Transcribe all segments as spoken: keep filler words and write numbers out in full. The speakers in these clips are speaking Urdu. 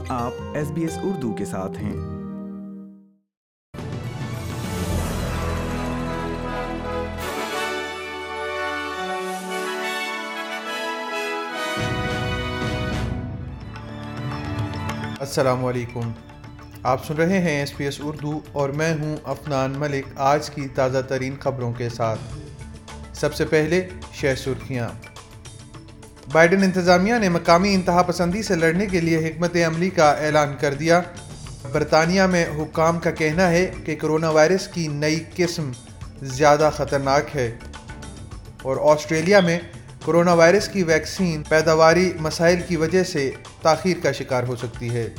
آپ ایس بی ایس اردو کے ساتھ ہیں۔ السلام علیکم، آپ سن رہے ہیں ایس بی ایس اردو اور میں ہوں افنان ملک آج کی تازہ ترین خبروں کے ساتھ۔ سب سے پہلے شہ سرخیاں۔ بائیڈن انتظامیہ نے مقامی انتہا پسندی سے لڑنے کے لیے حکمت عملی کا اعلان کر دیا۔ برطانیہ میں حکام کا کہنا ہے کہ کرونا وائرس کی نئی قسم زیادہ خطرناک ہے، اور آسٹریلیا میں کرونا وائرس کی ویکسین پیداواری مسائل کی وجہ سے تاخیر کا شکار ہو سکتی ہے۔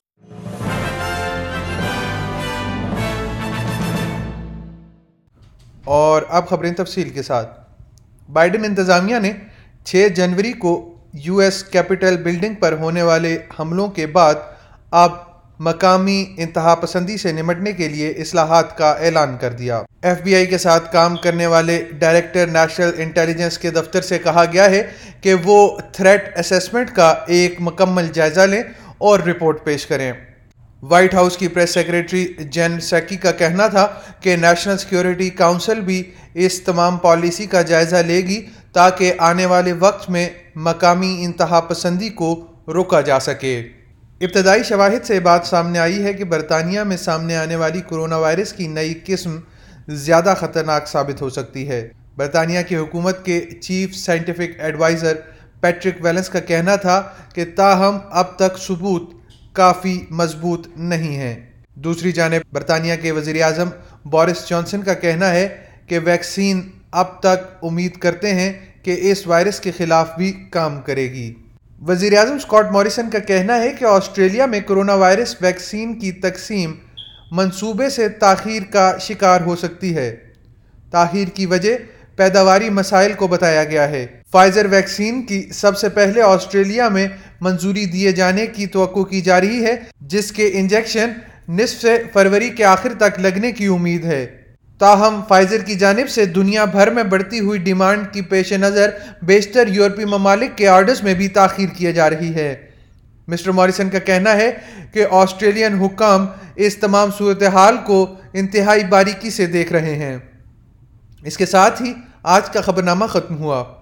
اور اب خبریں تفصیل کے ساتھ۔ بائیڈن انتظامیہ نے چھ جنوری کو یو ایس کیپٹل بلڈنگ پر ہونے والے حملوں کے بعد اب مقامی انتہا پسندی سے نمٹنے کے لیے اصلاحات کا اعلان کر دیا۔ ایف بی آئی کے ساتھ کام کرنے والے ڈائریکٹر نیشنل انٹیلیجنس کے دفتر سے کہا گیا ہے کہ وہ تھریٹ اسیسمنٹ کا ایک مکمل جائزہ لیں اور رپورٹ پیش کریں۔ وائٹ ہاؤس کی پریس سیکریٹری جین سیکی کا کہنا تھا کہ نیشنل سیکیورٹی کونسل بھی اس تمام پالیسی کا جائزہ لے گی تاکہ آنے والے وقت میں مقامی انتہا پسندی کو روکا جا سکے۔ ابتدائی شواہد سے بات سامنے آئی ہے کہ برطانیہ میں سامنے آنے والی کرونا وائرس کی نئی قسم زیادہ خطرناک ثابت ہو سکتی ہے۔ برطانیہ کی حکومت کے chief scientific adviser Patrick Vallance کا کہنا تھا کہ تاہم اب تک ثبوت کافی مضبوط نہیں ہیں۔ دوسری جانب برطانیہ کے وزیر اعظم بورس جانسن کا کہنا ہے کہ ویکسین اب تک امید کرتے ہیں کہ اس وائرس کے خلاف بھی کام کرے گی۔ وزیر اعظم اسکاٹ موریسن کا کہنا ہے کہ آسٹریلیا میں کرونا وائرس ویکسین کی تقسیم منصوبے سے تاخیر کا شکار ہو سکتی ہے۔ تاخیر کی وجہ پیداواری مسائل کو بتایا گیا ہے۔ فائزر ویکسین کی سب سے پہلے آسٹریلیا میں منظوری دیے جانے کی توقع کی جا رہی ہے، جس کے انجیکشن نصف فروری کے آخر تک لگنے کی امید ہے۔ تاہم فائزر کی جانب سے دنیا بھر میں بڑھتی ہوئی ڈیمانڈ کی پیش نظر بیشتر یورپی ممالک کے آرڈرز میں بھی تاخیر کی جا رہی ہے۔ مسٹر موریسن کا کہنا ہے کہ آسٹریلین حکام اس تمام صورتحال کو انتہائی باریکی سے دیکھ رہے ہیں۔ اس کے ساتھ ہی آج کا خبرنامہ ختم ہوا۔